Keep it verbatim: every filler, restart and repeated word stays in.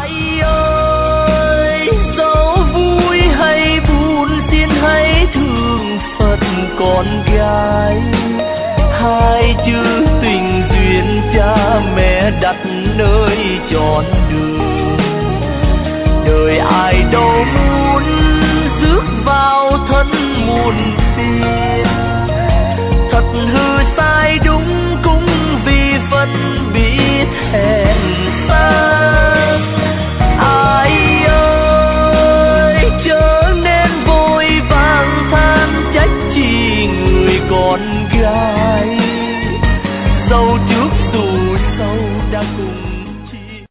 Thầy ơi, dẫu vui hay buồn xin hãy thương Phật con gái. Hai chữ tình duyên cha mẹ đặt nơi trọn đường.